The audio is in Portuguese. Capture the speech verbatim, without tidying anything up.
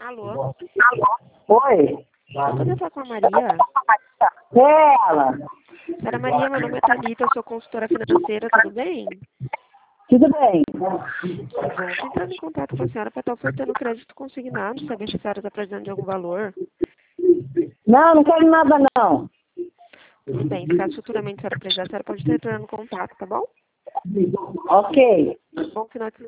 Alô? Oi? Eu poderia falar com a Maria? É ela. Senhora Maria, meu nome é Thalita, eu sou consultora financeira, tudo bem? Tudo bem? Bom, tô entrando em contato com a senhora para estar ofertando crédito consignado, saber se a senhora está precisando de algum valor. Não, não quero nada não. Tudo bem, se caso futuramente a senhora precisar, a senhora pode estar entrando em contato, tá bom? Ok. Bom final de